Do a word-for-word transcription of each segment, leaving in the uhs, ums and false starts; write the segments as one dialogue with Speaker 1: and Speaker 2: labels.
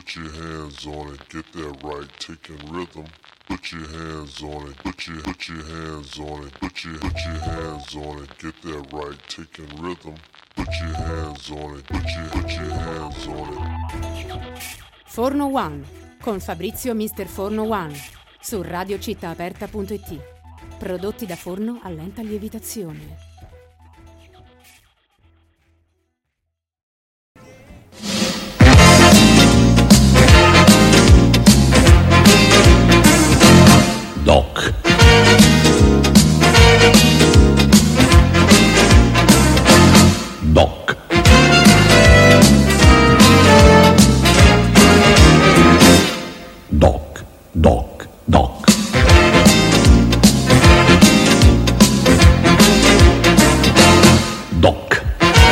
Speaker 1: Put your hands on it, get that right, taking rhythm. Put your hands on it, put your put your hands on it, put your put your hands on it, get that right, taking rhythm. Put your hands on it, put your put your hands on it.
Speaker 2: Forno One con Fabrizio mister Forno One su radio città aperta punto it. Prodotti da forno a lenta lievitazione.
Speaker 3: Doc. Doc. Doc. Doc. Doc. Doc.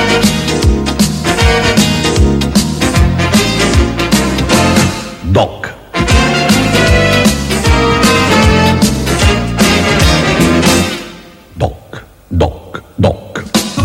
Speaker 3: Doc. Doc, doc.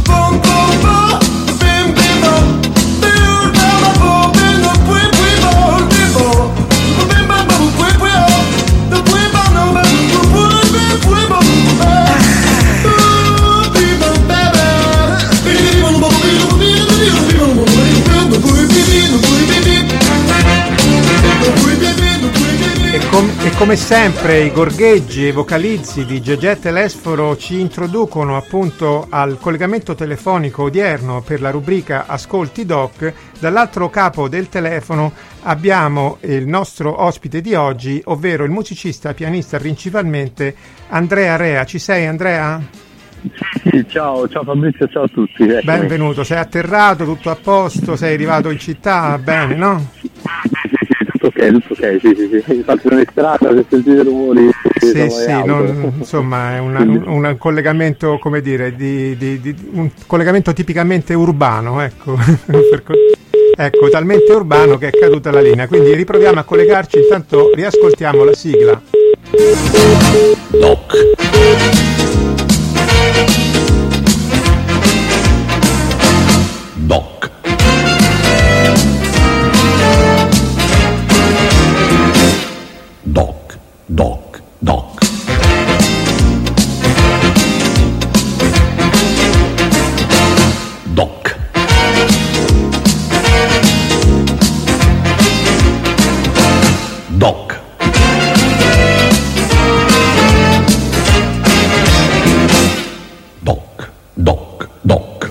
Speaker 4: E come sempre i gorgheggi e i vocalizzi di Gegè Telesforo ci introducono appunto al collegamento telefonico odierno per la rubrica Ascolti Doc. Dall'altro capo del telefono abbiamo il nostro ospite di oggi, ovvero il musicista pianista principalmente Andrea Rea. Ci sei, Andrea?
Speaker 5: Sì, ciao, ciao Fabrizio, ciao a tutti. Eccomi.
Speaker 4: Benvenuto, sei atterrato, tutto a posto, sei arrivato in città, bene, no?
Speaker 5: Ok, tutto ok, sì, sì, sì. Infatti sono in strada, se sentite rumori.
Speaker 4: Sì, sì, non, insomma è una, un, un collegamento, come dire, di, di, di un collegamento tipicamente urbano, ecco. Ecco, talmente urbano che è caduta la linea, quindi riproviamo a collegarci, intanto riascoltiamo la sigla.
Speaker 3: Doc. Doc. Doc, doc, doc. Doc. Doc. Doc, doc, doc.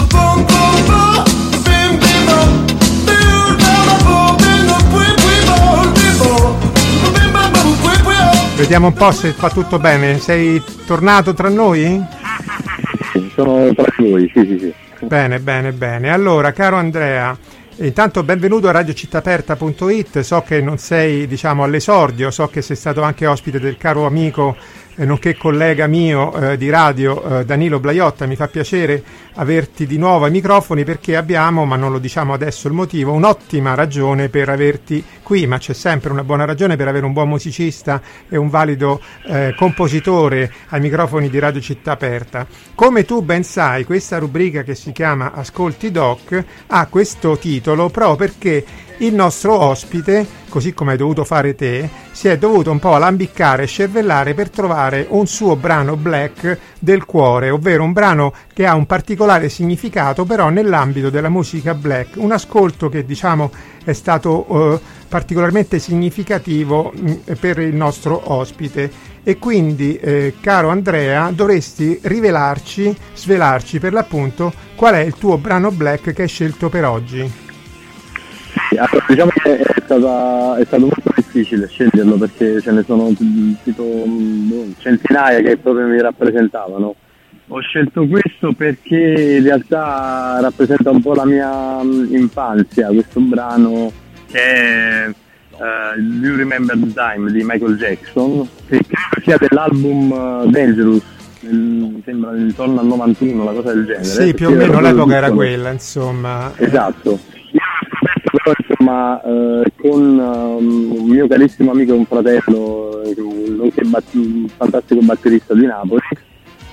Speaker 4: Vediamo un po' se fa tutto bene. Sei tornato tra noi?
Speaker 5: Sono tra voi, sì, sì, sì.
Speaker 4: Bene, bene, bene. Allora, caro Andrea, intanto benvenuto a radio città aperta punto it. So che non sei, diciamo, all'esordio, so che sei stato anche ospite del caro amico eh, nonché collega mio eh, di radio eh, Danilo Blaiotta. Mi fa piacere averti di nuovo ai microfoni perché abbiamo, ma non lo diciamo adesso il motivo, un'ottima ragione per averti qui, ma c'è sempre una buona ragione per avere un buon musicista e un valido eh, compositore ai microfoni di Radio Città Aperta. Come tu ben sai, questa rubrica che si chiama Ascolti Doc ha questo titolo proprio perché il nostro ospite, così come hai dovuto fare te, si è dovuto un po' alambiccare e scervellare per trovare un suo brano black del cuore, ovvero un brano che ha un particolare significato però nell'ambito della musica black, un ascolto che diciamo è stato eh, particolarmente significativo mh, per il nostro ospite e quindi eh, caro Andrea dovresti rivelarci, svelarci per l'appunto qual è il tuo brano black che hai scelto per oggi.
Speaker 5: Allora, diciamo che è, stata, è stato molto difficile sceglierlo perché ce ne sono tipo centinaia che proprio mi rappresentavano. Ho scelto questo perché in realtà rappresenta un po' la mia infanzia, questo brano che è uh, Do You Remember the Time di Michael Jackson, che credo sia dell'album uh, Dangerous, mi sembra intorno al novantuno, una cosa del genere.
Speaker 4: Sì, più o meno l'epoca era quella, insomma.
Speaker 5: Esatto. Però insomma eh, con um, un mio carissimo amico e un fratello, nonché bat- un fantastico batterista di Napoli,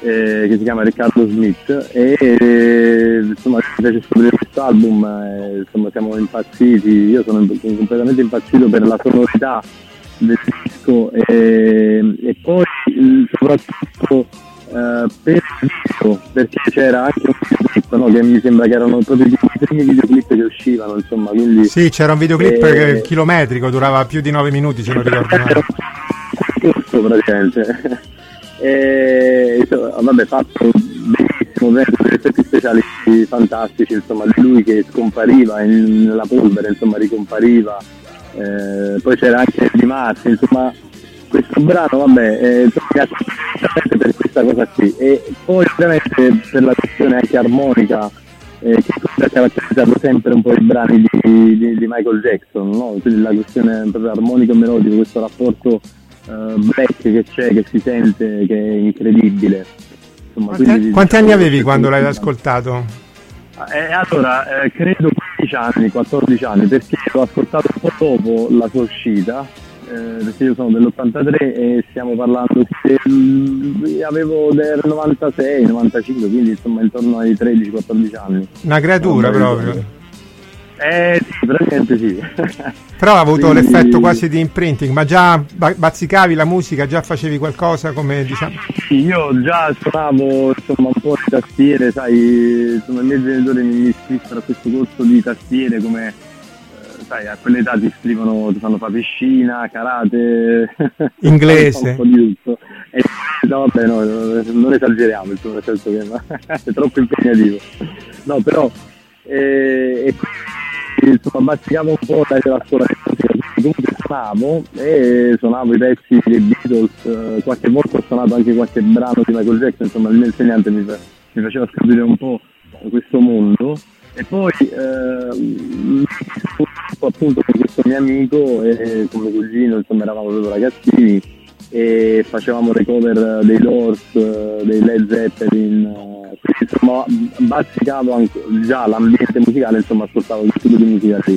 Speaker 5: eh, che si chiama Riccardo Smith, e eh, insomma ci piace scoprire questo album, eh, insomma siamo impazziti, io sono, sono completamente impazzito per la sonorità del disco, e, e poi soprattutto Uh, per il disco, perché c'era anche un videoclip, no, che mi sembra che erano proprio i primi videoclip che uscivano, insomma, quindi
Speaker 4: sì, c'era un videoclip
Speaker 5: eh,
Speaker 4: chilometrico, durava più di nove minuti, se non ricordo male.
Speaker 5: Questo praticamente e insomma, vabbè, fatto benissimo, con degli effetti speciali fantastici, insomma, di lui che scompariva in, nella polvere, insomma ricompariva, eh, poi c'era anche Di Marzi, insomma. Questo brano, vabbè, eh, per questa cosa qui, e poi ovviamente per la questione anche armonica, eh, che ha caratterizzato sempre un po' i brani di, di, di Michael Jackson, no? Quindi la questione proprio armonico-melodico, questo rapporto eh, black che c'è, che si sente, che è incredibile. Insomma,
Speaker 4: quanti,
Speaker 5: quindi,
Speaker 4: quanti
Speaker 5: diciamo,
Speaker 4: anni avevi quando l'hai ascoltato?
Speaker 5: Eh, allora, eh, credo quindici anni, quattordici anni, perché l'ho ascoltato un po' dopo la sua uscita. Eh, perché io sono dell'ottantatré e stiamo parlando di, avevo del novantasei novantacinque, quindi insomma intorno ai tredici quattordici anni.
Speaker 4: Una creatura proprio.
Speaker 5: Eh sì, praticamente sì.
Speaker 4: Però ha avuto
Speaker 5: quindi...
Speaker 4: l'effetto quasi di imprinting, ma già bazzicavi la musica, già facevi qualcosa, come diciamo?
Speaker 5: Sì, io già suonavo insomma un po' di tastiere, sai, insomma i miei genitori mi iscrissero a questo corso di tastiere, come sai, a quell'età ti scrivono, ti fanno fare piscina, karate,
Speaker 4: inglese, un
Speaker 5: po' di tutto. E no, vabbè, no, non esageriamo, insomma, nel senso che è troppo impegnativo. No, però eh, e quindi insomma bazzicavo un po' dalla scuola di musica, comunque suonavo e suonavo i pezzi dei Beatles, qualche volta ho suonato anche qualche brano di Michael Jackson, insomma il mio insegnante mi, mi faceva scoprire un po' questo mondo. E poi eh, appunto con questo mio amico e con mio cugino, insomma eravamo proprio ragazzini e facevamo le cover dei Doors, dei Led Zeppelin, quindi insomma bazzicavo anche già l'ambiente musicale, insomma ascoltavo questo tipo di musica lì.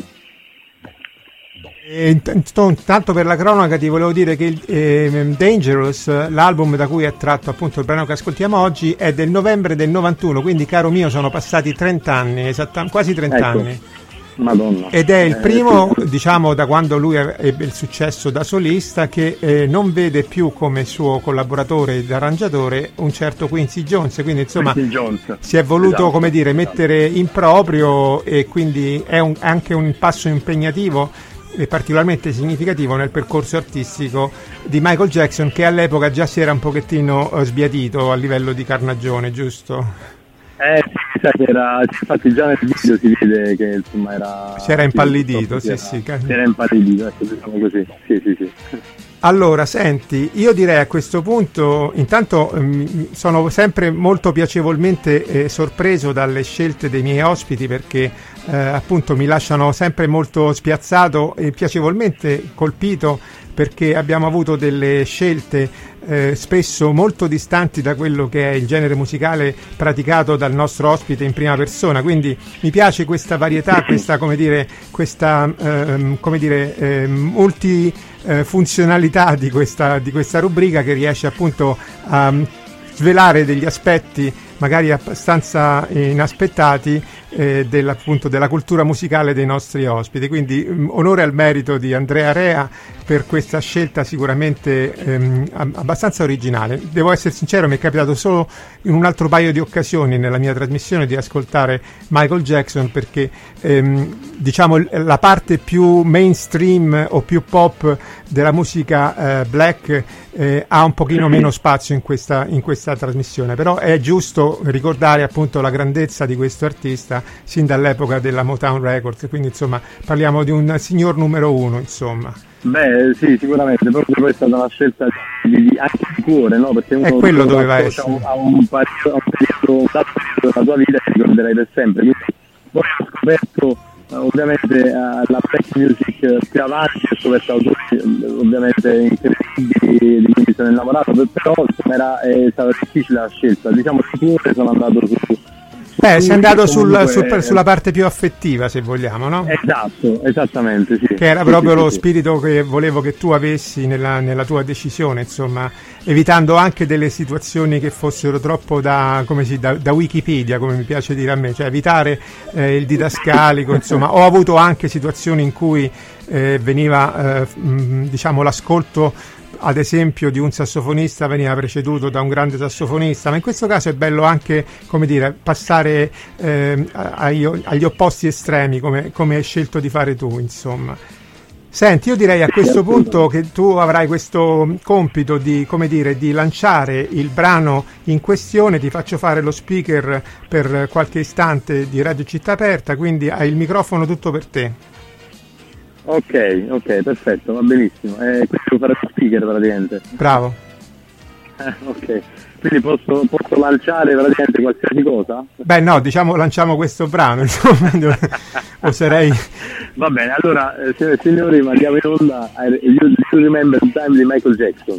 Speaker 4: E tanto per la cronaca ti volevo dire che eh, Dangerous, l'album da cui è tratto appunto il brano che ascoltiamo oggi, è del novembre del novantuno, quindi caro mio sono passati trenta anni, esatta, quasi trenta
Speaker 5: ecco.
Speaker 4: anni.
Speaker 5: Madonna.
Speaker 4: Ed è il
Speaker 5: eh,
Speaker 4: primo,
Speaker 5: sì.
Speaker 4: diciamo, da quando lui ebbe il successo da solista, che eh, non vede più come suo collaboratore ed arrangiatore un certo Quincy Jones, quindi insomma
Speaker 5: Jones.
Speaker 4: si è voluto,
Speaker 5: esatto,
Speaker 4: come dire,
Speaker 5: esatto.
Speaker 4: mettere in proprio, e quindi è un, anche un passo impegnativo e particolarmente significativo nel percorso artistico di Michael Jackson, che all'epoca già si era un pochettino uh, sbiadito a livello di carnagione, giusto?
Speaker 5: Eh sì, sai, era, infatti già nel video si vede che insomma era...
Speaker 4: Si era impallidito,
Speaker 5: sì,
Speaker 4: sì,
Speaker 5: sì,
Speaker 4: sì.
Speaker 5: Era, si era impallidito, ecco, diciamo così, sì, sì, sì.
Speaker 4: Allora, senti, io direi a questo punto, intanto mh, sono sempre molto piacevolmente eh, sorpreso dalle scelte dei miei ospiti, perché eh, appunto mi lasciano sempre molto spiazzato e piacevolmente colpito, perché abbiamo avuto delle scelte eh, spesso molto distanti da quello che è il genere musicale praticato dal nostro ospite in prima persona, quindi mi piace questa varietà, questa, come dire, questa ehm, come dire, eh, multi eh, funzionalità di questa, di questa rubrica, che riesce appunto a um, svelare degli aspetti magari abbastanza inaspettati eh, della, appunto, della cultura musicale dei nostri ospiti. Quindi mh, onore al merito di Andrea Rea per questa scelta sicuramente ehm, abbastanza originale. Devo essere sincero, mi è capitato solo in un altro paio di occasioni nella mia trasmissione di ascoltare Michael Jackson, perché ehm, diciamo la parte più mainstream o più pop della musica eh, black eh, ha un pochino meno spazio in questa, in questa trasmissione, però è giusto ricordare appunto la grandezza di questo artista sin dall'epoca della Motown Records, quindi insomma parliamo di un signor numero uno, insomma.
Speaker 5: Beh sì, sicuramente, proprio poi è stata una scelta di, di, anche di cuore, no? Perché uno
Speaker 4: è quello doveva essere.
Speaker 5: A un periodo, un periodo, un dato periodo della tua vita che ricorderai per sempre, quindi poi ho scoperto ovviamente uh, la black music più avanti, ho scoperto autori ovviamente incredibili di cui mi sono innamorato, però insomma era, è stata difficile la scelta, diciamo di cuore sono andato su,
Speaker 4: Beh, sei andato sul,
Speaker 5: comunque,
Speaker 4: sul, sulla parte più affettiva, se vogliamo, no?
Speaker 5: Esatto, esattamente, sì.
Speaker 4: Che era
Speaker 5: sì,
Speaker 4: proprio
Speaker 5: sì,
Speaker 4: lo
Speaker 5: sì.
Speaker 4: spirito che volevo che tu avessi nella, nella tua decisione, insomma, evitando anche delle situazioni che fossero troppo da, come si, da, da Wikipedia, come mi piace dire a me, cioè evitare eh, il didascalico, insomma. Ho avuto anche situazioni in cui eh, veniva, eh, mh, diciamo, l'ascolto, ad esempio, di un sassofonista veniva preceduto da un grande sassofonista, ma in questo caso è bello anche, come dire, passare eh, agli, agli opposti estremi, come, come hai scelto di fare tu, insomma. Senti, io direi a questo punto che tu avrai questo compito di, come dire, di lanciare il brano in questione. Ti faccio fare lo speaker per qualche istante di Radio Città Aperta, quindi hai il microfono tutto per te.
Speaker 5: Ok, ok, perfetto, va benissimo. Eh, questo lo farò speaker praticamente.
Speaker 4: Bravo.
Speaker 5: Eh, ok, quindi posso, posso lanciare praticamente qualsiasi cosa?
Speaker 4: Beh no, diciamo lanciamo questo brano, insomma, oserei...
Speaker 5: Va bene, allora, eh, signore e signori, mandiamo in onda I, you, you Remember the Time di Michael Jackson.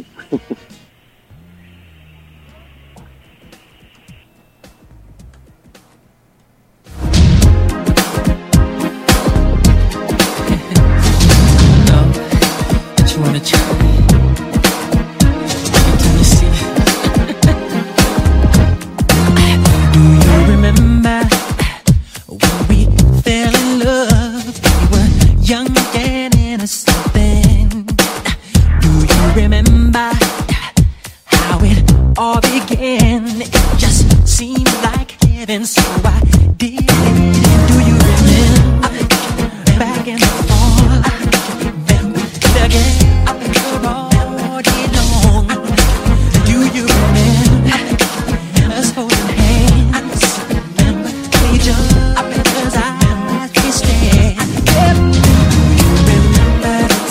Speaker 6: So I did it. Do you remember back in the fall? Remember the game all day long? Do you remember us holding hands? Remember each other's eyes we stare? Do you remember the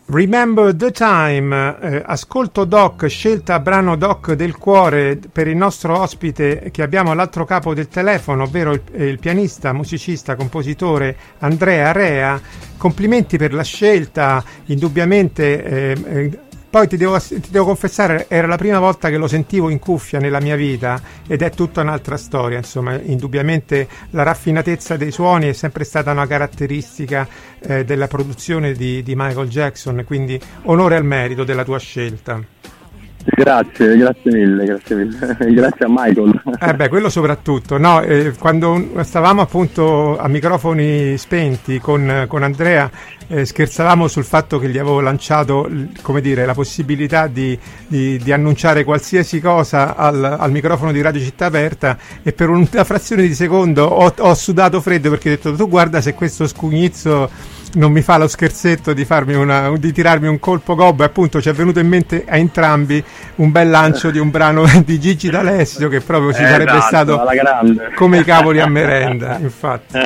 Speaker 4: Remember the Time, eh, ascolto Doc, scelta brano Doc del cuore per il nostro ospite che abbiamo all'altro capo del telefono, ovvero il, il pianista, musicista, compositore Andrea Rea. Complimenti per la scelta, indubbiamente. Eh, eh, Poi ti devo, ti devo confessare, era la prima volta che lo sentivo in cuffia nella mia vita ed è tutta un'altra storia, insomma, indubbiamente la raffinatezza dei suoni è sempre stata una caratteristica eh, della produzione di, di Michael Jackson, quindi onore al merito della tua scelta.
Speaker 5: Grazie, grazie mille, grazie mille, grazie a Michael.
Speaker 4: Eh beh, quello soprattutto, no, eh, quando stavamo appunto a microfoni spenti con, con Andrea, eh, scherzavamo sul fatto che gli avevo lanciato, come dire, la possibilità di, di, di annunciare qualsiasi cosa al, al microfono di Radio Città Aperta, e per una frazione di secondo ho, ho sudato freddo, perché ho detto: tu guarda se questo scugnizzo non mi fa lo scherzetto di farmi una, di tirarmi un colpo gobbo. E appunto ci è venuto in mente a entrambi un bel lancio di un brano di Gigi D'Alessio che proprio ci
Speaker 5: eh,
Speaker 4: sarebbe
Speaker 5: esatto,
Speaker 4: stato
Speaker 5: alla grande.
Speaker 4: Come i cavoli a merenda, infatti.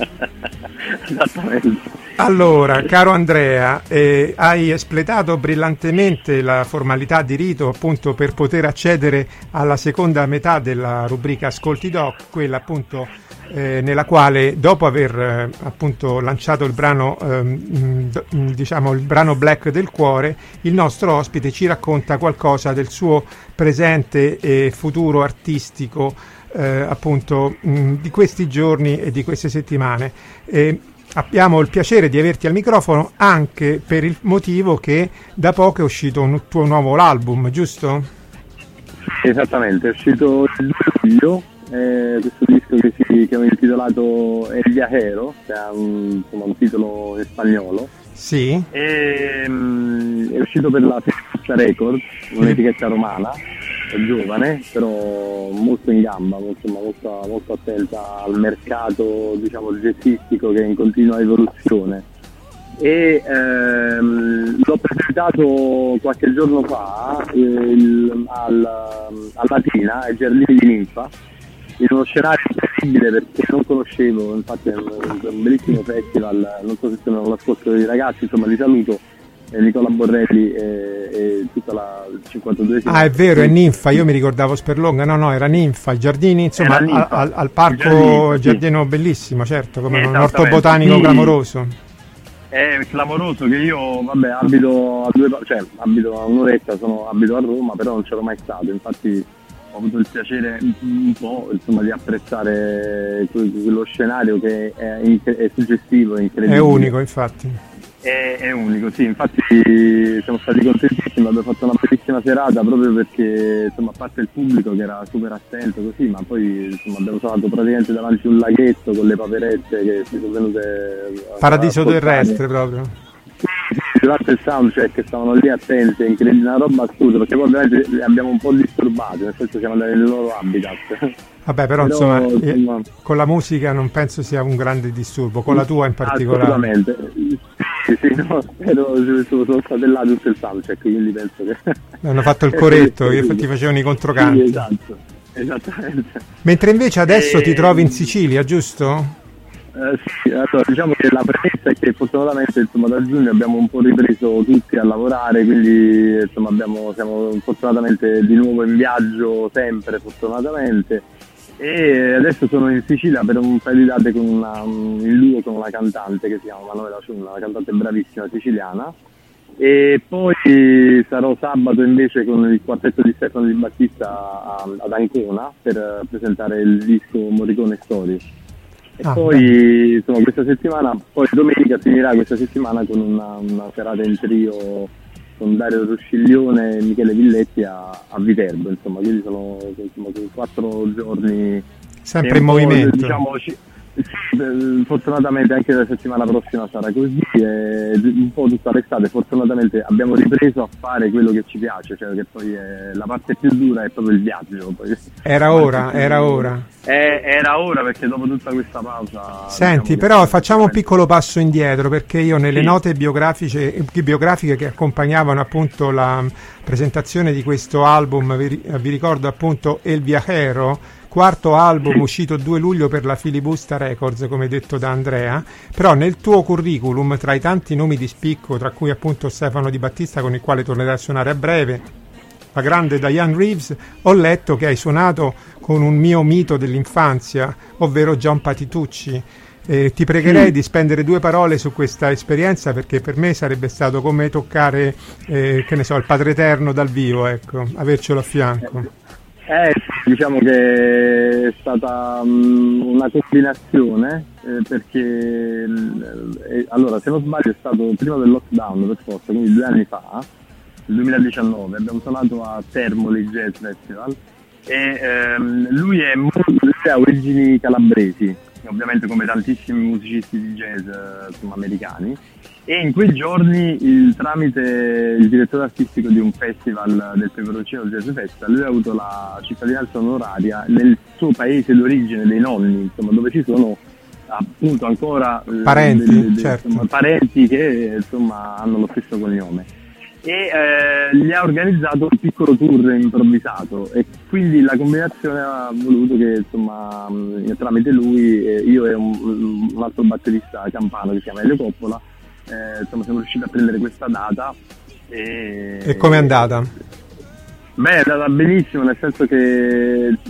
Speaker 5: Esattamente.
Speaker 4: Allora, caro Andrea, eh, hai espletato brillantemente la formalità di rito appunto per poter accedere alla seconda metà della rubrica Ascolti Doc, quella appunto eh, nella quale, dopo aver eh, appunto lanciato il brano ehm, d- diciamo il brano Black del cuore, il nostro ospite ci racconta qualcosa del suo presente e futuro artistico, eh, appunto mh, di questi giorni e di queste settimane. E abbiamo il piacere di averti al microfono anche per il motivo che da poco è uscito un tuo nuovo album, giusto?
Speaker 5: Esattamente, è uscito il due luglio, eh, questo disco che, si, che ho intitolato El Viajero, che ha un, insomma, un titolo in spagnolo.
Speaker 4: Sì.
Speaker 5: E, um, è uscito per la Festa Records, un'etichetta romana, giovane, però molto in gamba, molto, molto, molto attenta al mercato, diciamo, jazzistico, che è in continua evoluzione. E ehm, l'ho presentato qualche giorno fa eh, il, al, a Latina, ai Giardini di Ninfa, in uno scenario incredibile perché non conoscevo, infatti è un, un bellissimo festival, non so se sono l'ascolto dei ragazzi, insomma li saluto, eh, Nicola Borrelli e, e tutta la cinquantaduesima.
Speaker 4: Ah, è vero, è Ninfa, io mi ricordavo Sperlonga, no no, era Ninfa, i giardini, insomma, Ninfa. Al, al parco giardini, giardino sì. Bellissimo, certo, come un orto botanico sì. Clamoroso.
Speaker 5: È clamoroso, che io, vabbè, abito a due, cioè abito a un'oretta, sono, abito a Roma, però non c'ero mai stato, infatti ho avuto il piacere un po', insomma, di apprezzare quello scenario che è, è suggestivo, è incredibile.
Speaker 4: È unico, infatti.
Speaker 5: È, è unico, sì, infatti siamo stati contentissimi, abbiamo fatto una bellissima serata proprio perché, insomma, a parte il pubblico che era super attento così, ma poi insomma abbiamo suonato praticamente davanti a un laghetto con le paperette che si sono venute.
Speaker 4: Paradiso terrestre proprio.
Speaker 5: Sì, durante il soundcheck che stavano lì attenti, è incredibile, una roba assurda, perché poi ovviamente li abbiamo un po' disturbati, nel senso siamo andati nel loro habitat.
Speaker 4: Vabbè, però, però insomma, insomma, con la musica non penso sia un grande disturbo, con la tua in particolare.
Speaker 5: Assolutamente. Sì, sì, no, spero, sono state là tutto il soundcheck, quindi penso che
Speaker 4: hanno fatto il coretto, io ti facevano i controcanti.
Speaker 5: Sì, esatto, esattamente.
Speaker 4: Mentre invece adesso e... ti trovi in Sicilia, giusto?
Speaker 5: Uh, sì, allora, diciamo che la premessa è che fortunatamente, insomma, da giugno abbiamo un po' ripreso tutti a lavorare, quindi insomma abbiamo, siamo fortunatamente di nuovo in viaggio, sempre fortunatamente, e adesso sono in Sicilia per un paio di date con una, in duo con una cantante che si chiama Manuela Ciunna, una cantante bravissima siciliana, e poi sarò sabato invece con il quartetto di Stefano Di Battista a, ad Ancona per presentare il disco Morricone Story. E ah, poi beh. insomma questa settimana, poi domenica finirà questa settimana con una, una serata in trio con Dario Rusciglione e Michele Villetti a, a Viterbo, insomma, quindi sono, insomma, quattro giorni
Speaker 4: sempre in movimento,
Speaker 5: diciamo, ci, sì, fortunatamente anche la settimana prossima sarà così, e un po' tutta l'estate fortunatamente abbiamo ripreso a fare quello che ci piace, cioè che poi è, la parte più dura è proprio il viaggio. Poi,
Speaker 4: era ora, era ora.
Speaker 5: Eh, era ora perché dopo tutta questa pausa.
Speaker 4: Senti, diciamo, però facciamo un piccolo passo indietro, perché io nelle sì. note biografiche, biografiche che accompagnavano appunto la presentazione di questo album vi, vi ricordo appunto El Viajero, quarto album uscito due luglio per la Filibusta Records, come detto da Andrea, però nel tuo curriculum, tra i tanti nomi di spicco, tra cui appunto Stefano Di Battista, con il quale tornerai a suonare a breve, la grande Diane Reeves, ho letto che hai suonato con un mio mito dell'infanzia, ovvero John Patitucci. Eh, ti pregherei sì. di spendere due parole su questa esperienza, perché per me sarebbe stato come toccare, eh, che ne so, il Padre Eterno dal vivo, ecco, avercelo a fianco.
Speaker 5: Eh, diciamo che è stata um, una combinazione, eh, perché eh, allora, se non sbaglio, è stato prima del lockdown, per forza, quindi due anni fa, nel duemiladiciannove, abbiamo suonato a Termoli Jazz Festival e ehm, lui è molto, lui ha origini calabresi, ovviamente come tantissimi musicisti di jazz insomma, americani, e in quei giorni il, tramite il direttore artistico di un festival del Peperoncino Jazz Festival, lui ha avuto la cittadinanza onoraria nel suo paese d'origine dei nonni, insomma, dove ci sono appunto ancora
Speaker 4: parenti,
Speaker 5: delle, delle,
Speaker 4: certo.
Speaker 5: insomma, parenti che insomma hanno lo stesso cognome. E eh, gli ha organizzato un piccolo tour improvvisato, e quindi la combinazione ha voluto che insomma tramite lui, eh, io e un, un altro batterista campano che si chiama Elio Coppola, eh, insomma siamo riusciti a prendere questa data. E,
Speaker 4: e com'è andata?
Speaker 5: Beh, è andata benissimo, nel senso che eh,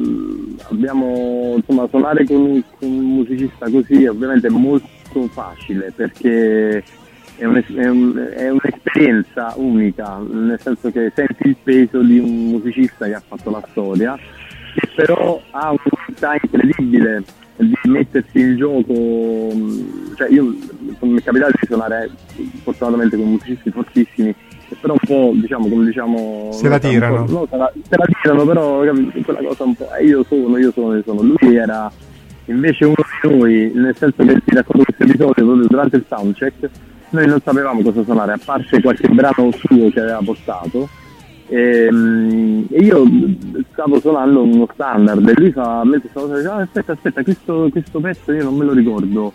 Speaker 5: abbiamo insomma suonare con, con un musicista così ovviamente è molto facile, perché È, un, è, un, è un'esperienza unica, nel senso che senti il peso di un musicista che ha fatto la storia, che però ha un'unità incredibile di mettersi in gioco. Cioè io mi è capitato di suonare fortunatamente con musicisti fortissimi, che però un po' diciamo come diciamo
Speaker 4: se la tirano,
Speaker 5: no, se, la, se la tirano però quella cosa un po' eh, io sono, io sono, io sono. Lui era invece uno di noi, nel senso che ti racconto questo episodio proprio durante il soundcheck. Noi non sapevamo cosa suonare, a parte qualche brano suo che aveva portato, e, e io stavo suonando uno standard e lui fa, mentre stavo suonando, ah, aspetta, aspetta, questo, questo pezzo io non me lo ricordo.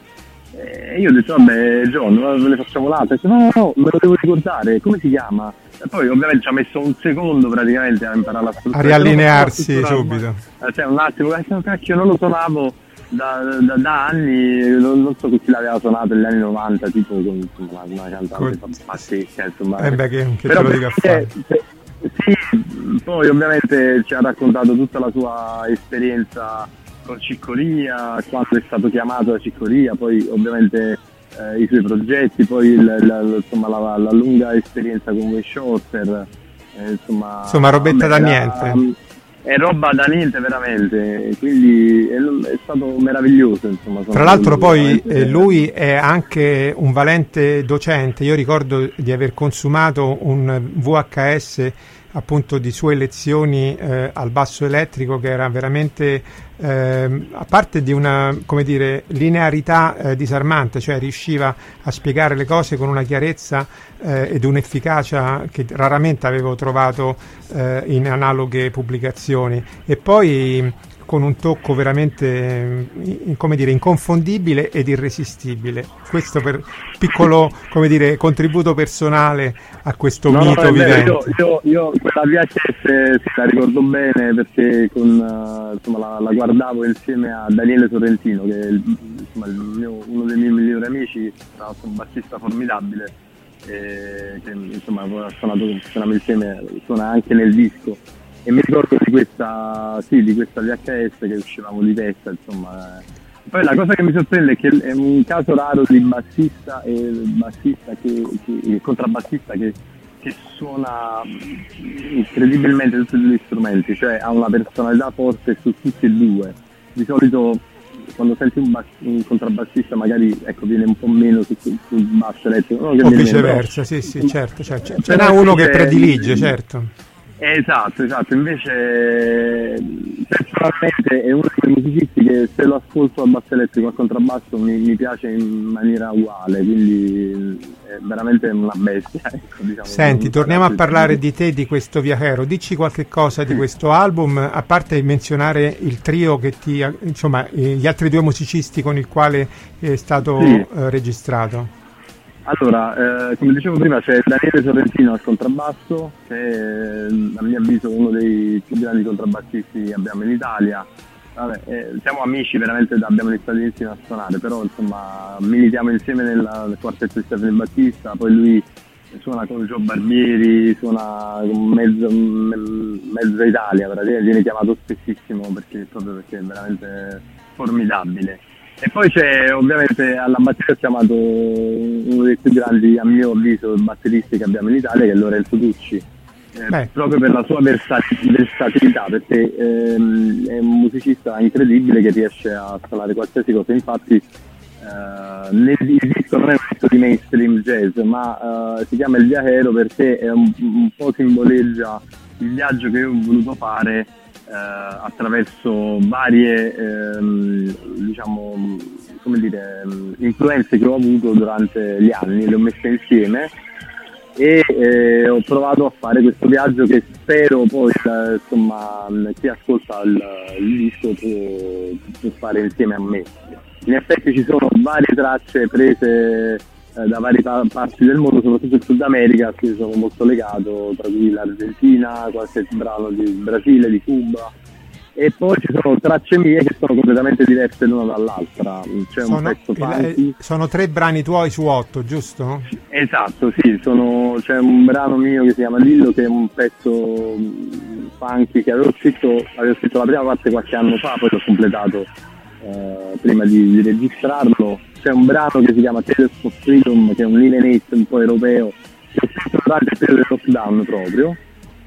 Speaker 5: E io ho detto, vabbè John, ve ne facciamo l'altra. No, no, no, me lo devo ricordare, come si chiama? E poi ovviamente ci ha messo un secondo praticamente a imparare la struttura.
Speaker 4: A riallinearsi no, subito.
Speaker 5: Ma, cioè un attimo, cacchio, non lo suonavo Da, da, da anni, non, non so chi l'aveva suonato negli anni novanta, tipo con insomma, una cantante pazzesca, insomma.
Speaker 4: Eh beh, che, che
Speaker 5: però
Speaker 4: te lo dica a fare.
Speaker 5: Sì, poi ovviamente ci ha raccontato tutta la sua esperienza con Ciccoria, quando è stato chiamato da Ciccoria, poi ovviamente eh, i suoi progetti, poi il, la, insomma, la, la lunga esperienza con Wayne Shorter, eh, insomma,
Speaker 4: insomma robetta
Speaker 5: vabbè,
Speaker 4: da
Speaker 5: era,
Speaker 4: niente.
Speaker 5: È roba da niente veramente, quindi è, è stato meraviglioso, insomma.
Speaker 4: Tra l'altro poi eh, lui è anche un valente docente. Io ricordo di aver consumato un V H S appunto di sue lezioni eh, al basso elettrico, che era veramente eh, a parte di una, come dire, linearità eh, disarmante, cioè riusciva a spiegare le cose con una chiarezza eh, ed un'efficacia che raramente avevo trovato eh, in analoghe pubblicazioni, e poi con un tocco veramente, come dire, inconfondibile ed irresistibile. Questo per piccolo, come dire, contributo personale a questo no, mito no, vivente.
Speaker 5: Io, io, io quella V H S sì, la ricordo bene, perché con, uh, insomma, la, la guardavo insieme a Daniele Sorrentino, che è il, insomma, il mio, uno dei miei migliori amici, un bassista formidabile, e, che insomma ha suonato insieme, suona anche nel disco. E mi ricordo di questa, sì, di questa V H S che uscivamo di testa, insomma. Poi la cosa che mi sorprende è che è un caso raro di bassista e bassista che, che contrabbassista che, che suona incredibilmente tutti gli strumenti, cioè ha una personalità forte su tutti e due. Di solito quando senti un, bass, un contrabbassista magari ecco viene un po' meno sul, sul basso elettrico, no,
Speaker 4: o viceversa, sì, sì, certo, certo. Ce n'è uno che predilige, certo.
Speaker 5: Esatto, esatto, invece personalmente è uno dei musicisti che se lo ascolto a basso elettrico, a contrabbasso mi, mi piace in maniera uguale, quindi è veramente una bestia. Ecco, diciamo.
Speaker 4: Senti, torniamo a parlare di te, di questo viajero, dici qualche cosa di questo album, a parte menzionare il trio che ti, insomma, gli altri due musicisti con il quale è stato sì. eh, registrato.
Speaker 5: Allora, eh, come dicevo prima, c'è Daniele Sorrentino al contrabbasso, che è a mio avviso uno dei più grandi contrabbassisti che abbiamo in Italia. Vabbè, eh, siamo amici, veramente abbiamo iniziato insieme a suonare, però insomma militiamo insieme nella, nel quartetto di Stefano Battista, poi lui suona con Gio Barbieri, suona con mezzo, mezzo Italia, praticamente viene chiamato spessissimo perché, proprio perché è veramente formidabile. E poi c'è ovviamente alla batteria chiamato uno dei più grandi, a mio avviso, batteristi che abbiamo in Italia, che è Lorenzo Tucci, eh, proprio per la sua versat- versatilità, perché ehm, è un musicista incredibile che riesce a suonare qualsiasi cosa. Infatti eh, nel, il disco non è un disco di mainstream jazz, ma eh, si chiama Il Viajero perché è un, un po' simboleggia il viaggio che io ho voluto fare Eh, attraverso varie ehm, diciamo come dire influenze che ho avuto durante gli anni, le ho messe insieme e eh, ho provato a fare questo viaggio che spero poi eh, insomma chi ascolta il, il disco può, può fare insieme a me. In effetti ci sono varie tracce prese eh, da varie pa- parti del mondo, soprattutto in Sud America, a cui sono molto legato, tra cui l'Argentina, qualche brano di Brasile, di Cuba, e poi ci sono tracce mie che sono completamente diverse l'una dall'altra. C'è un
Speaker 4: sono,
Speaker 5: pezzo funky.
Speaker 4: Sono tre brani tuoi su otto, giusto?
Speaker 5: Esatto, sì, sono, c'è un brano mio che si chiama Lillo, che è un pezzo funky che avevo scritto, avevo scritto la prima parte qualche anno fa, poi l'ho completato eh, prima di, di registrarlo. C'è un brano che si chiama Tales of Freedom, che è un lineetto un po' europeo, che ho scritto durante il periodo del lockdown proprio,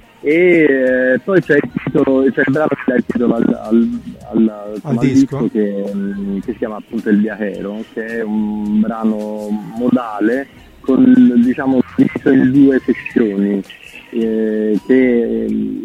Speaker 5: e eh, poi c'è il titolo, c'è il brano che dà il titolo al, al, al,
Speaker 4: al,
Speaker 5: al
Speaker 4: disco,
Speaker 5: disco che, che si chiama appunto Il Viajero, che è un brano modale con, diciamo, diviso in due sezioni eh, che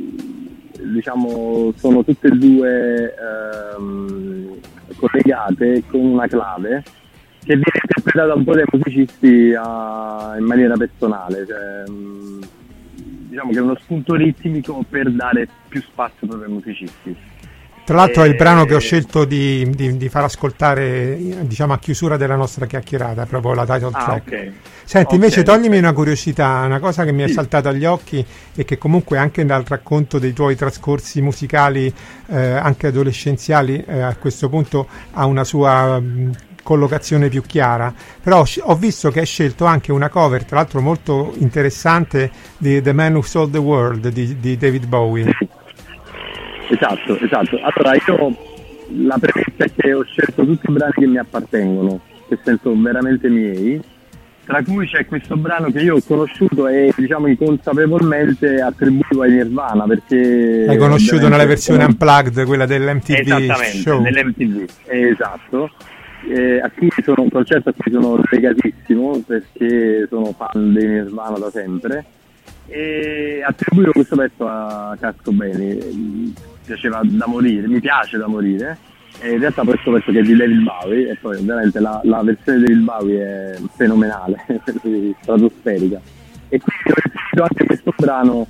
Speaker 5: diciamo sono tutte e due ehm, collegate con una clave che viene interpretata un po' dai musicisti a, in maniera personale, cioè, mh, diciamo che è uno spunto ritmico per dare più spazio proprio ai musicisti.
Speaker 4: Tra l'altro
Speaker 5: e...
Speaker 4: è il brano che ho scelto di, di, di far ascoltare, diciamo, a chiusura della nostra chiacchierata, proprio la title
Speaker 5: ah,
Speaker 4: track.
Speaker 5: Okay.
Speaker 4: Senti,
Speaker 5: okay.
Speaker 4: invece toglimi una curiosità, una cosa che mi è
Speaker 5: sì.
Speaker 4: saltata agli occhi e che comunque anche dal racconto dei tuoi trascorsi musicali, eh, anche adolescenziali, eh, a questo punto ha una sua mh, collocazione più chiara, però ho visto che hai scelto anche una cover, tra l'altro molto interessante, di The Man Who Sold the World di, di David Bowie.
Speaker 5: Sì. Esatto, esatto. Allora io la premessa è che ho scelto tutti i brani che mi appartengono, che sento veramente miei, tra cui c'è questo brano che io ho conosciuto e diciamo inconsapevolmente attribuito ai Nirvana, perché
Speaker 4: l'hai conosciuto nella versione unplugged, quella dell'M T V
Speaker 5: esattamente,
Speaker 4: show.
Speaker 5: dell'M T V, esatto. Eh, a cui sono un concerto a cui sono legatissimo perché sono fan dei Nirvana da sempre, e attribuito questo pezzo a Kurt Cobain. Mi piaceva da morire, mi piace da morire, e in realtà questo pezzo che è di David Bowie, e poi ovviamente la, la versione di David Bowie è fenomenale, stratosferica, e quindi ho sentito anche questo brano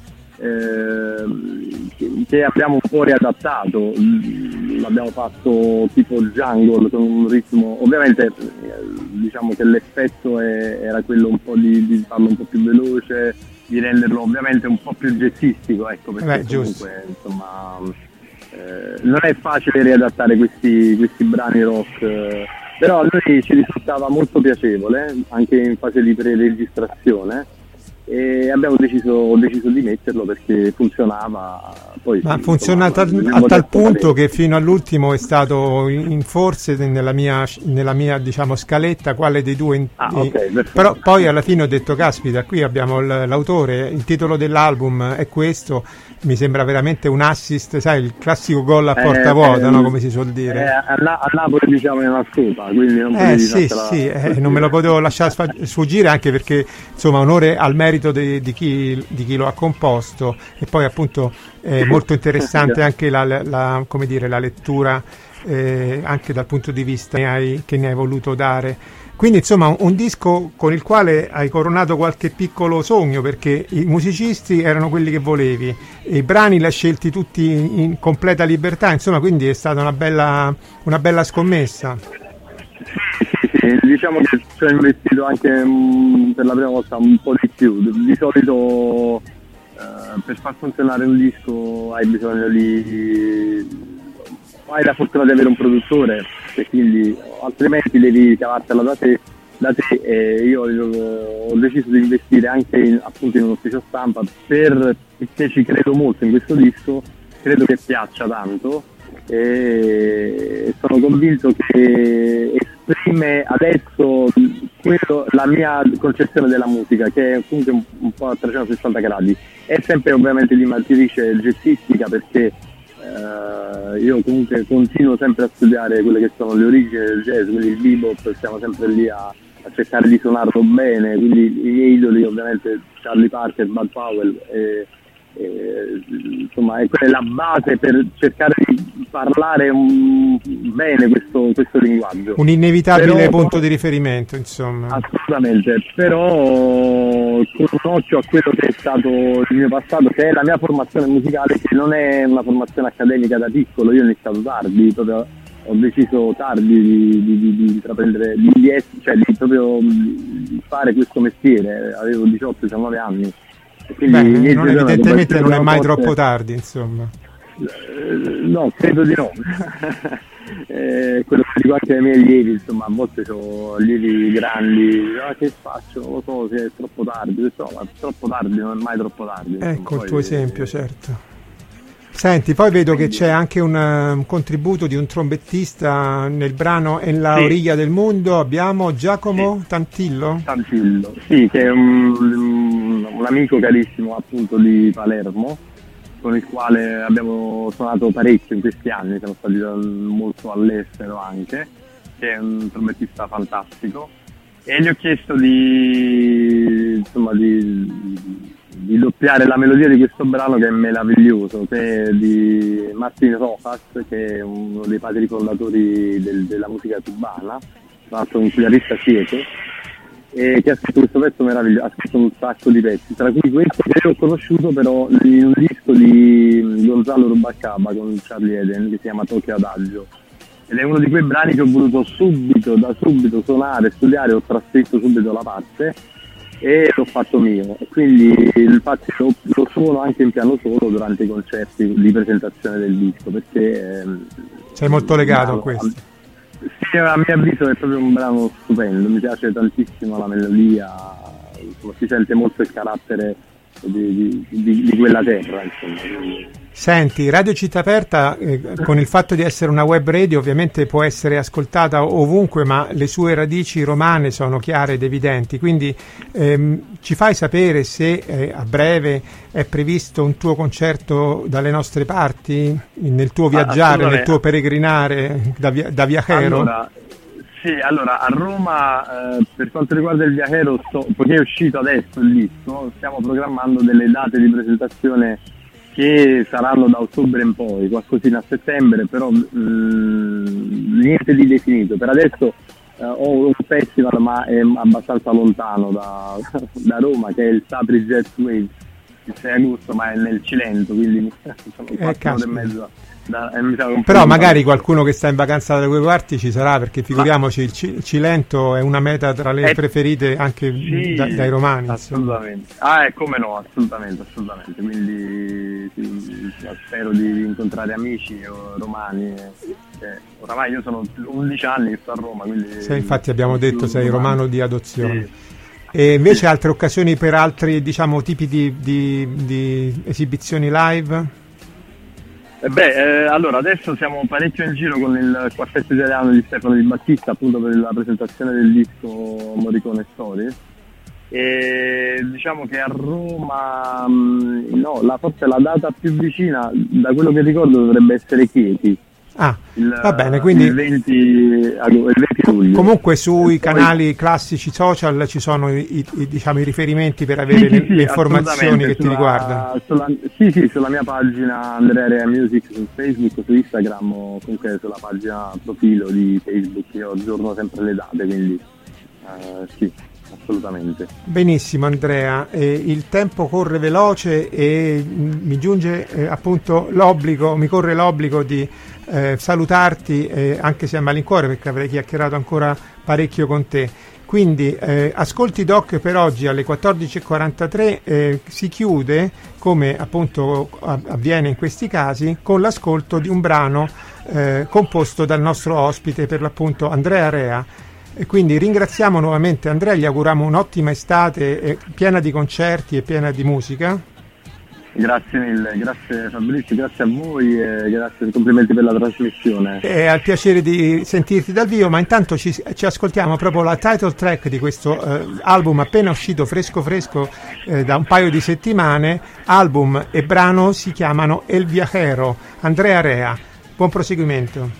Speaker 5: eh, che, che abbiamo un po' riadattato, l'abbiamo fatto tipo jungle con un ritmo, ovviamente diciamo che l'effetto è, era quello un po' di, di farlo un po' più veloce, di renderlo ovviamente un po' più jazzistico, ecco, perché
Speaker 4: Beh,
Speaker 5: comunque insomma eh, non è facile riadattare questi, questi brani rock, eh, però a noi ci risultava molto piacevole anche in fase di pre-registrazione, e abbiamo deciso, ho deciso di metterlo perché funzionava. Poi
Speaker 4: ma
Speaker 5: sì,
Speaker 4: funziona
Speaker 5: insomma,
Speaker 4: tal-
Speaker 5: non
Speaker 4: a tal
Speaker 5: potevo
Speaker 4: punto
Speaker 5: fare.
Speaker 4: che fino all'ultimo è stato in, in forse nella mia, nella mia diciamo scaletta quale dei due in-
Speaker 5: Ah, okay, perfetto.
Speaker 4: però poi alla fine ho detto caspita, qui abbiamo l- l'autore, il titolo dell'album è questo, mi sembra veramente un assist, sai, il classico gol a porta
Speaker 5: Eh,
Speaker 4: vuota,
Speaker 5: eh,
Speaker 4: no, come si suol dire.
Speaker 5: Eh, a, Na- a Napoli diciamo è una scopa, quindi non
Speaker 4: Eh
Speaker 5: potevi
Speaker 4: sì,
Speaker 5: fartela-
Speaker 4: sì, eh, non me lo potevo lasciare sfa- sfuggire, anche perché insomma onore al merito di, di, chi, di chi lo ha composto, e poi appunto è molto interessante anche la, la, la, come dire, la lettura eh, anche dal punto di vista che, hai, che ne hai voluto dare. Quindi insomma un, un disco con il quale hai coronato qualche piccolo sogno, perché i musicisti erano quelli che volevi, e i brani li hai scelti tutti in, in completa libertà, insomma, quindi è stata una bella, una bella scommessa.
Speaker 5: sì, sì, diciamo che ci ho investito anche mh, per la prima volta un po' di più. Di solito uh, per far funzionare un disco hai bisogno di... hai la fortuna di avere un produttore, e quindi altrimenti devi cavartela da te, da te e io ho deciso di investire anche in, appunto in un ufficio stampa per, perché ci credo molto in questo disco, credo che piaccia tanto e sono convinto che esprime adesso quello, la mia concezione della musica, che è comunque un, un po' a trecentosessanta gradi. È sempre ovviamente di matrice jazzistica, perché eh, io comunque continuo sempre a studiare quelle che sono le origini del jazz, quindi il bebop, stiamo sempre lì a, a cercare di suonarlo bene, quindi i miei idoli ovviamente Charlie Parker, Bud Powell e Eh, insomma è quella la base per cercare di parlare un, bene questo, questo linguaggio,
Speaker 4: un inevitabile
Speaker 5: però,
Speaker 4: punto di riferimento, insomma.
Speaker 5: Assolutamente, però con un occhio a quello che è stato il mio passato, che è la mia formazione musicale, che non è una formazione accademica da piccolo. Io ho iniziato tardi, proprio ho deciso tardi di, di, di, di intraprendere, di, di, cioè di proprio di fare questo mestiere, avevo diciotto diciannove anni.
Speaker 4: Beh, non, evidentemente non è mai forte... troppo tardi, insomma.
Speaker 5: Eh, no, credo di no. eh, quello che dico anche ai miei allievi, insomma, a volte ho allievi grandi, ah, che faccio, non lo so, se è troppo tardi. Ho detto, no, ma troppo tardi non è mai troppo tardi.
Speaker 4: Ecco
Speaker 5: insomma,
Speaker 4: il
Speaker 5: poi,
Speaker 4: tuo esempio, certo. Senti, poi vedo che c'è anche un, un contributo di un trombettista nel brano En la
Speaker 5: sì.
Speaker 4: orilla del mondo. Abbiamo Giacomo sì. Tantillo?
Speaker 5: Tantillo, sì, che è un, un amico carissimo appunto di Palermo, con il quale abbiamo suonato parecchio in questi anni, siamo stati molto all'estero anche, che è un trombettista fantastico, e gli ho chiesto di, insomma, di di doppiare la melodia di questo brano, che è meraviglioso, che è di Martín Rojas, che è uno dei padri fondatori del, della musica cubana, tra l'altro un chitarrista cieco, e che ha scritto questo pezzo meraviglioso, ha scritto un sacco di pezzi, tra cui questo che io ho conosciuto però in un disco di Gonzalo Rubalcaba con Charlie Eden, che si chiama Tokyo Adagio, ed è uno di quei brani che ho voluto subito, da subito suonare, studiare, ho trascritto subito la parte e l'ho fatto mio, e quindi infatti lo, lo suono anche in piano solo durante i concerti di presentazione del disco, perché ehm,
Speaker 4: sei molto legato
Speaker 5: brano,
Speaker 4: a questo.
Speaker 5: Sì, a mio avviso è proprio un brano stupendo, mi piace tantissimo la melodia, insomma, si sente molto il carattere di, di, di, di quella terra, insomma. Quindi...
Speaker 4: Senti, Radio Città Aperta, eh, con il fatto di essere una web radio, ovviamente può essere ascoltata ovunque, ma le sue radici romane sono chiare ed evidenti, quindi ehm, ci fai sapere se eh, a breve è previsto un tuo concerto dalle nostre parti, nel tuo viaggiare, nel tuo peregrinare da, via- da viajero?
Speaker 5: Allora, sì, allora a Roma, eh, per quanto riguarda il viajero, sto, poiché è uscito adesso il disco, stiamo programmando delle date di presentazione che saranno da ottobre in poi, qualcosina a settembre, però mh, niente di definito. Per adesso eh, ho un festival, ma è abbastanza lontano da, da Roma, che è il Sapri Jazz Waves, il sei agosto, ma è nel Cilento, quindi sono quattro ore e mezza. Da, eh, mi
Speaker 4: però magari qualcuno che sta in vacanza dalle quelle parti ci sarà, perché figuriamoci, ma... il, C- il Cilento è una meta tra le è... preferite anche sì, da, dai romani,
Speaker 5: assolutamente insomma. Ah, è come no, assolutamente, assolutamente, quindi sì, spero di incontrare amici romani, eh, oramai io sono undici anni che sto a Roma, quindi
Speaker 4: sì, infatti abbiamo detto sei romano di adozione. Sì. E invece altre occasioni per altri, diciamo, tipi di, di, di esibizioni live?
Speaker 5: Beh, eh, allora adesso siamo parecchio in giro con il quartetto italiano di Stefano Di Battista, appunto per la presentazione del disco Morricone Stories, e diciamo che a Roma mh, no, la, forse la data più vicina, da quello che ricordo, dovrebbe essere Chieti.
Speaker 4: Ah, il, va bene, quindi
Speaker 5: il venti, il venti luglio.
Speaker 4: Comunque sui canali classici social ci sono i, i, diciamo, i riferimenti per avere
Speaker 5: sì,
Speaker 4: le,
Speaker 5: sì, sì,
Speaker 4: le informazioni che
Speaker 5: sulla,
Speaker 4: ti riguardano.
Speaker 5: Sulla, sì, sì, sulla mia pagina Andrea Rea Music su Facebook, su Instagram, o comunque sulla pagina profilo di Facebook, io aggiorno sempre le date, quindi uh, sì. assolutamente.
Speaker 4: Benissimo Andrea, eh, il tempo corre veloce e mh, mi giunge eh, appunto l'obbligo, mi corre l'obbligo di eh, salutarti eh, anche se a malincuore, perché avrei chiacchierato ancora parecchio con te. Quindi eh, Ascolti Doc per oggi alle quattordici e quarantatré eh, si chiude, come appunto avviene in questi casi, con l'ascolto di un brano eh, composto dal nostro ospite, per l'appunto Andrea Rea. E quindi ringraziamo nuovamente Andrea, gli auguriamo un'ottima estate eh, piena di concerti e piena di musica.
Speaker 5: Grazie mille, grazie Fabrizio, grazie a voi e grazie, complimenti per la trasmissione.
Speaker 4: È al piacere di sentirti dal vivo, ma intanto ci, ci ascoltiamo proprio la title track di questo eh, album appena uscito fresco fresco eh, da un paio di settimane. Album e brano si chiamano El Viajero. Andrea Rea, buon proseguimento.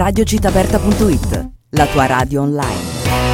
Speaker 7: radio città aperta punto it, la tua radio online.